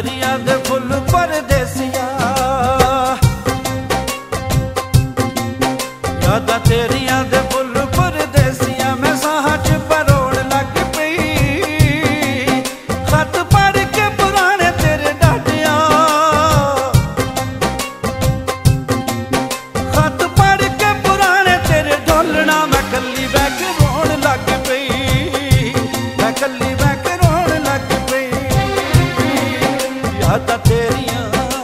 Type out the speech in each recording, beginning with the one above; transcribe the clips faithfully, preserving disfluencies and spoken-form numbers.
तेरिया दे फुल परदेसिया, यादा तेरिया दे फुल परदेसिया, मैं साहां च परोण लग पई। खत पढ़ के पुराने तेरे डाटिया, खत पढ़ के पुराने तेरे ढोलना, मैं कल्ली बह के रोण लग पई, मैं कल्ली बह के रोण लग पई। यादा तेरिया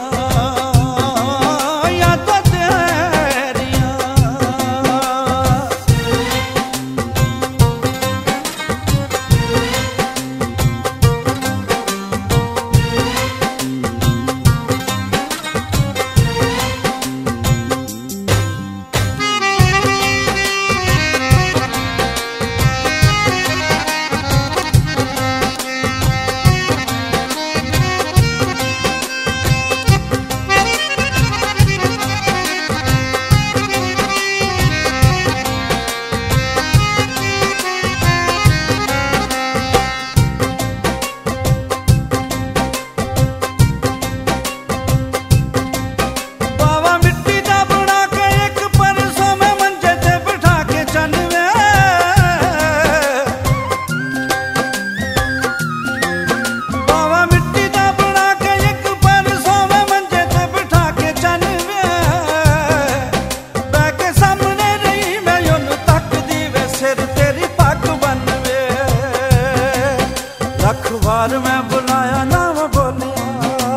अखबार में बुलाया नाम बोलिया,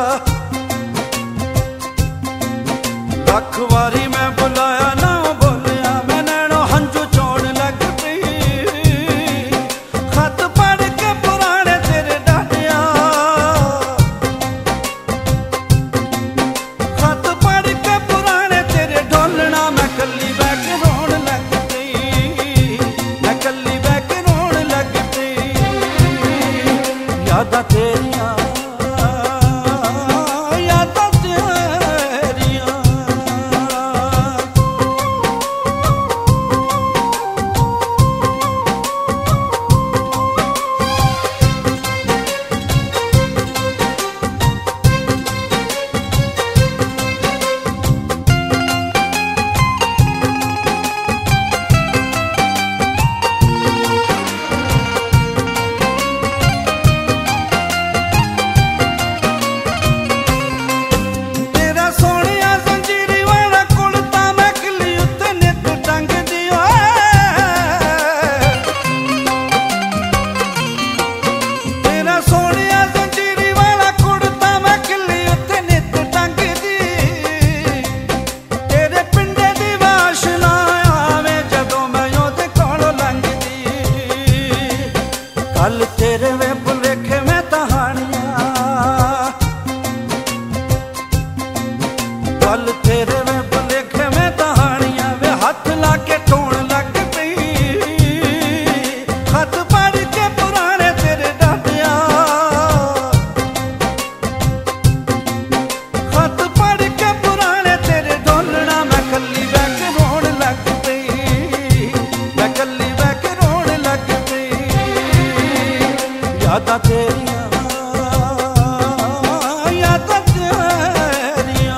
अखबारी में बुलाया नाम बोलिया, मैं नैनो हंजू चोड़ लग पई। खत पढ़ के पुराने तेरे डाटिया, खत पढ़ के पुराने तेरे ढोलना, मैं कल्ली बह के रोण लग पई, मैं कल्ली बह के रोण लग पई। यादा तेरिया यादा तेरिया, कल तेरे वे भुलेखे में कहानियां, कल तेरे वे भुलेखे में कहानियां, वे हाथ लाके टोण लग पई। खत पढ़ के पुराने तेरे डाटिया, खत पढ़ के पुराने तेरे ढोलना, मैं कल्ली बह के रोण लग पई, मैं कल्ली बह के रोण लग पई। यादा तेरिया यादा तेरिया,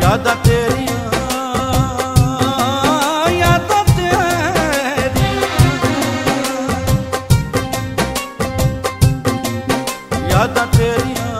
यादां तेरियां यादां तेरियां यादां तेरियां